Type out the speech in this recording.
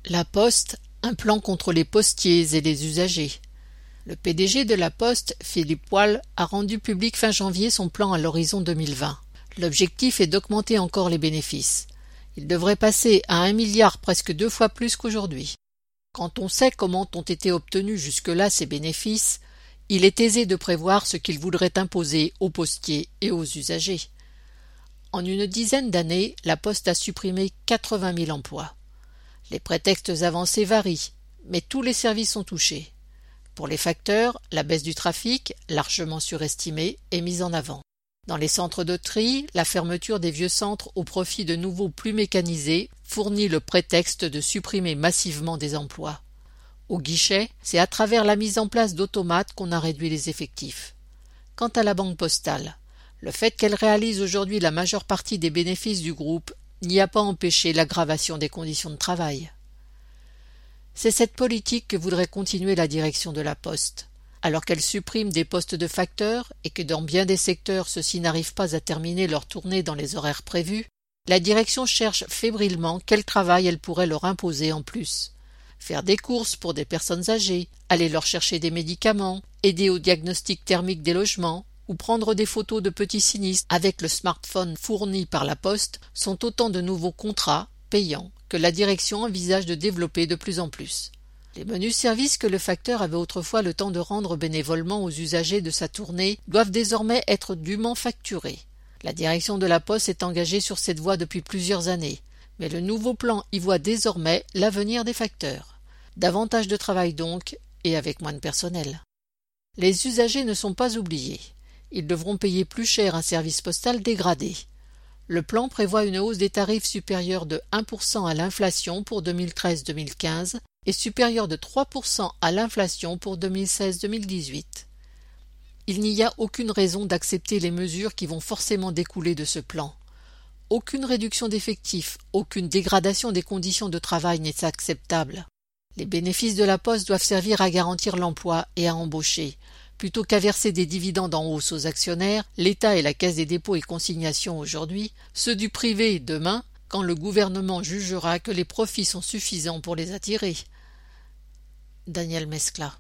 La Poste, un plan contre les postiers et les usagers. Le PDG de La Poste, Philippe Wahl, a rendu public fin janvier son plan à l'horizon 2020. L'objectif est d'augmenter encore les bénéfices. Il devrait passer à 1 milliard, presque 2 fois plus qu'aujourd'hui. Quand on sait comment ont été obtenus jusque-là ces bénéfices, il est aisé de prévoir ce qu'il voudrait imposer aux postiers et aux usagers. En une dizaine d'années, La Poste a supprimé 80 000 emplois. Les prétextes avancés varient, mais tous les services sont touchés. Pour les facteurs, la baisse du trafic, largement surestimée, est mise en avant. Dans les centres de tri, la fermeture des vieux centres au profit de nouveaux plus mécanisés fournit le prétexte de supprimer massivement des emplois. Au guichet, c'est à travers la mise en place d'automates qu'on a réduit les effectifs. Quant à la Banque postale, le fait qu'elle réalise aujourd'hui la majeure partie des bénéfices du groupe n'y a pas empêché l'aggravation des conditions de travail. C'est cette politique que voudrait continuer la direction de La Poste. Alors qu'elle supprime des postes de facteurs et que dans bien des secteurs ceux-ci n'arrivent pas à terminer leur tournée dans les horaires prévus, la direction cherche fébrilement quel travail elle pourrait leur imposer en plus. Faire des courses pour des personnes âgées, aller leur chercher des médicaments, aider au diagnostic thermique des logements, ou prendre des photos de petits sinistres avec le smartphone fourni par La Poste sont autant de nouveaux contrats payants que la direction envisage de développer de plus en plus. Les menus services que le facteur avait autrefois le temps de rendre bénévolement aux usagers de sa tournée doivent désormais être dûment facturés. La direction de La Poste est engagée sur cette voie depuis plusieurs années, mais le nouveau plan y voit désormais l'avenir des facteurs. Davantage de travail donc, et avec moins de personnel. Les usagers ne sont pas oubliés. Ils devront payer plus cher un service postal dégradé. Le plan prévoit une hausse des tarifs supérieure de 1% à l'inflation pour 2013-2015 et supérieure de 3% à l'inflation pour 2016-2018. Il n'y a aucune raison d'accepter les mesures qui vont forcément découler de ce plan. Aucune réduction d'effectifs, aucune dégradation des conditions de travail n'est acceptable. Les bénéfices de La Poste doivent servir à garantir l'emploi et à embaucher. Plutôt qu'à verser des dividendes en hausse aux actionnaires, l'État et la Caisse des dépôts et consignations aujourd'hui, ceux du privé demain, quand le gouvernement jugera que les profits sont suffisants pour les attirer. Daniel Mescla.